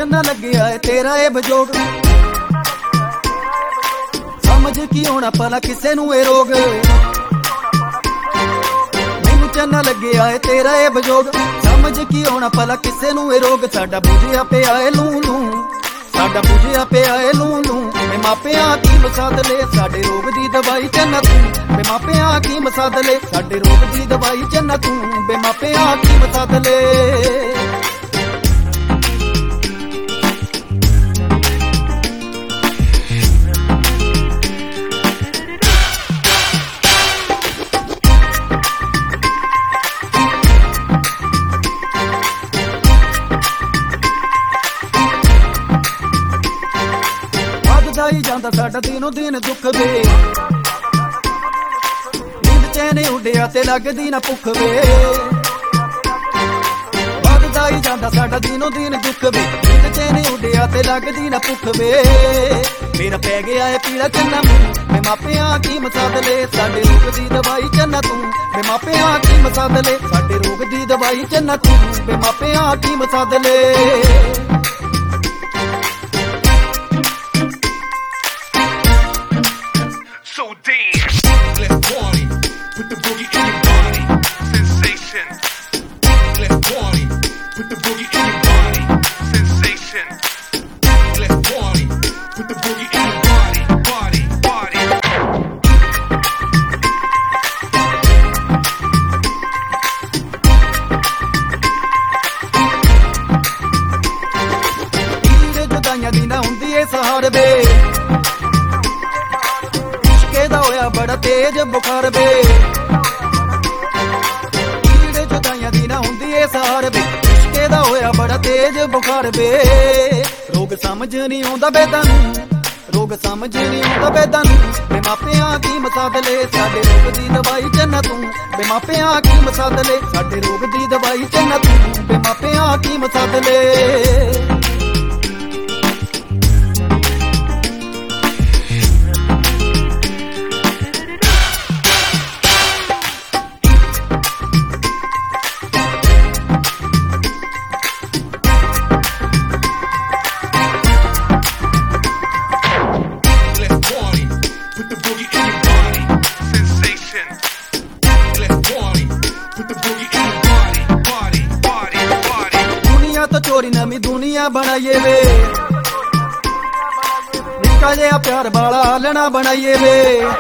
ਚੰਨਾ ਲੱਗਿਆ ਏ ਤੇਰਾ ਇਹ ਬਜੋਗ, ਸਮਝ ਕੀ ਹੋਣਾ ਭਲਾ ਕਿਸੇ ਨੂੰ ਇਹ ਰੋਗ। ਮੈਨੂੰ ਚੰਨਾ ਲੱਗਿਆ ਏ ਤੇਰਾ ਇਹ ਬਜੋਗ, ਸਮਝ ਕੀ ਹੋਣਾ ਭਲਾ ਕਿਸੇ ਨੂੰ ਇਹ ਰੋਗ। ਸਾਡਾ ਬੁਝਿਆ ਪਿਆ ਏ ਲੂ ਲੂ, ਸਾਡਾ ਬੁਝਿਆ ਪਿਆ ਏ ਲੂ ਲੂ। ਮੈਂ ਮਾਪਿਆਂ ਕੀ ਮਸਾਦ ਲੈ ਸਾਡੇ ਰੋਗ ਦੀ ਦਵਾਈ ਚੰਨਾ ਤੂੰ, ਮੈਂ ਮਾਪਿਆਂ ਕੀ ਮਸਾਦ ਲੈ ਸਾਡੇ ਰੋਗ ਦੀ ਦਵਾਈ ਚੰਨਾ ਤੂੰ, ਮੈਂ ਮਾਪਿਆਂ ਕੀ ਮਸਾਦ ਲੈ। ਵੱਧਦਾ ਹੀ ਜਾਂਦਾ ਸਾਡਾ ਦਿਨੋਂ ਦਿਨ ਦੁੱਖ ਵੇ, ਨੀਂਦ ਚੈਨ ਉੱਡਿਆ ਤੇ ਲੱਗਦੀ ਨਾ ਭੁੱਖ ਵੇ। ਵੱਧਦਾ ਹੀ ਜਾਂਦਾ ਸਾਡਾ ਦਿਨੋਂ ਦਿਨ ਦੁੱਖ ਵੇ, ਨੀਂਦ ਚੈਨ ਉੱਡਿਆ ਤੇ ਲੱਗਦੀ ਨਾ ਭੁੱਖ ਵੇ। ਮੇਰਾ ਪੈ ਗਿਆ ਏ ਪੀੜਾ ਚੰਨਾ ਮੂੰਹ, ਮੈਂ ਮਾਪਿਆਂ ਕੀ ਮਸਾਦ ਲੈ ਸਾਡੇ ਰੋਗ ਦੀ ਦਵਾਈ ਚੰਨਾ ਤੂੰ, ਮੈਂ ਮਾਪਿਆਂ ਕੀ ਮਸਾਦ ਲੈ ਸਾਡੇ ਰੋਗ ਦੀ ਦਵਾਈ ਚੰਨਾ ਤੂੰ, ਮੈਂ ਮਾਪਿਆਂ ਕੀ ਮਸਾਦ ਲੈ। So dance, let's party, put the boogie in your body, sensation. Let's party, put the boogie in your body, sensation. Let's party, put the boogie in your body, body, body. ਹੀਰੇ ਜੁਦਾਈਆਂ ਦੀ ਨਾ ਹੁੰਦੀ ਏ ਸਹਾਰ ਵੇ, ਦਾ ਹੋਇਆ ਬੜਾ ਤੇਜ ਬੁਖਾਰ ਵੇ। ਹੀਰੇ ਜੁਦਾਈਆਂ ਦੀ ਨਾ ਹੁੰਦੀ ਏ ਸਹਾਰ ਵੇ, ਇਸ਼ਕੇ ਦਾ ਹੋਇਆ ਬੜਾ ਤੇਜ ਬੁਖਾਰ ਵੇ। ਰੋਗ ਸਮਝ ਨਹੀਂ ਆਉਂਦਾ ਬੇਦਾਂ ਨੂੰ, ਰੋਗ ਸਮਝ ਨਹੀਂ ਆਉਂਦਾ ਬੇਦਾਂ ਨੂੰ। ਮੈਂ ਮਾਪਿਆਂ ਕੀ ਮਸਾਦ ਲੈ ਸਾਡੇ ਰੋਗ ਦੀ ਦਵਾਈ ਚੰਨਾ ਤੂੰ, ਮੈਂ ਮਾਪਿਆਂ ਕੀ ਮਸਾਦ ਲੈ ਸਾਡੇ ਰੋਗ ਦੀ ਦਵਾਈ ਚੰਨਾ ਤੂੰ, ਮੈਂ ਮਾਪਿਆਂ ਕੀ ਮਸਾਦ ਲੈ। चोरी नवी दुनिया बनाइए वे, निक्का जिहा प्यार वाला आलना बनाइए वे।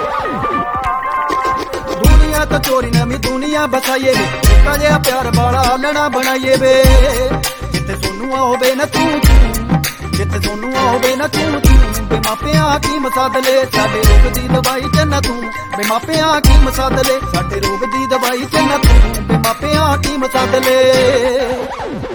दुनिया तो चोरी नवी दुनिया बसाइए वे, निक्का जिहा प्यार वाला आलना बनाइए वे। जिथे सोनू होवे न तू तू, जिथे सोनू होवे न तू तू, बे मापियां की मसाद ले साडे रोग दी दवाई चन्ना तू, बे मापियां की मसाद ले साडे रोग दी दवाई चन्ना तू, बे मापियां की मसाद ले।